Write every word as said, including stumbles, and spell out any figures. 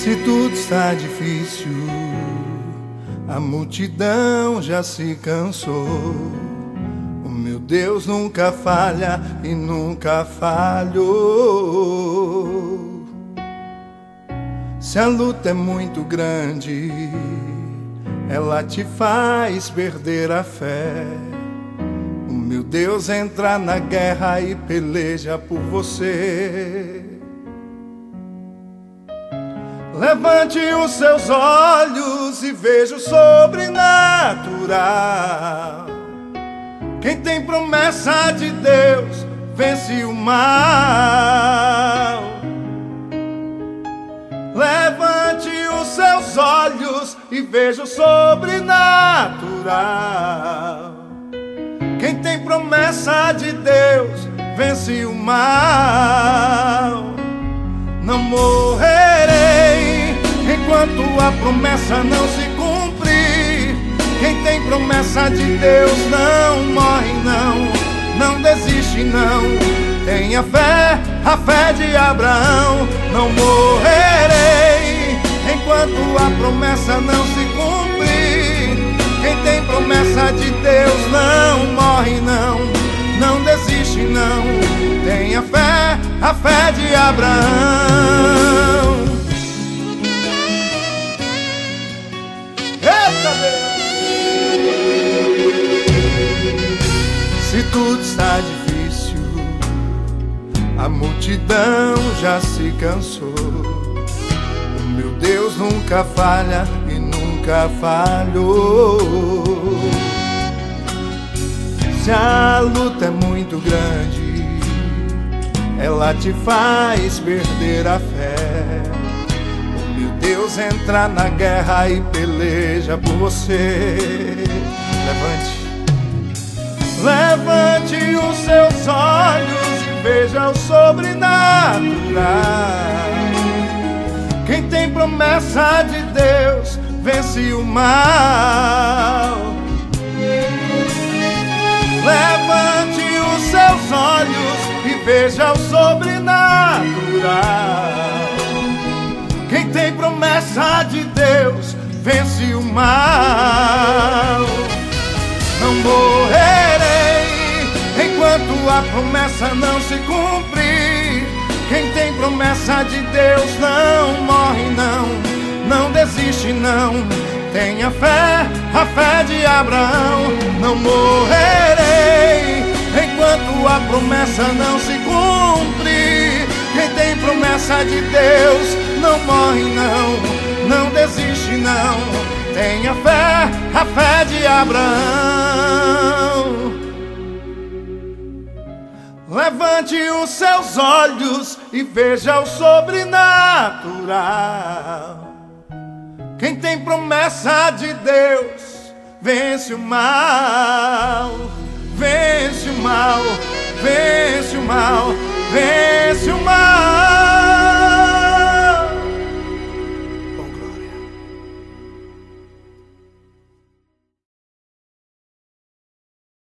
Se tudo está difícil, a multidão já se cansou. O meu Deus nunca falha e nunca falhou. Se a luta é muito grande, ela te faz perder a fé. O meu Deus entra na guerra e peleja por você. Levante os seus olhos e veja o sobrenatural. Quem tem promessa de Deus vence o mal. Levante os seus olhos e veja o sobrenatural. Quem tem promessa de Deus vence o mal. Não morrerei enquanto a promessa não se cumprir. Quem tem promessa de Deus não morre não, não desiste não. Tenha fé, a fé de Abraão. Não morrerei enquanto a promessa não se cumprir. Quem tem promessa de Deus não morre não, não desiste não. Tenha fé, a fé de Abraão. Eita Deus! Se tudo está difícil, a multidão já se cansou. O meu Deus nunca falha e nunca falhou. Se a luta é muito grande, ela te faz perder a fé. O meu Deus entra na guerra e peleja por você. Levante, levante os seus olhos e veja o sobrenatural. Quem tem promessa de Deus vence o mal. Levante os seus olhos e veja o sobrenatural. Quem tem promessa de Deus vence o mal. Não morrerei enquanto a promessa não se cumprir. Quem tem promessa de Deus não morre não, não desiste não. Tenha fé, a fé de Abraão. Não morrerei enquanto a promessa não se cumprir. Quem tem promessa de Deus não morre não, não desiste não. Tenha fé, a fé de Abraão. Levante os seus olhos e veja o sobrenatural. Quem tem promessa de Deus vence o mal, vence o mal, vence o mal, vence.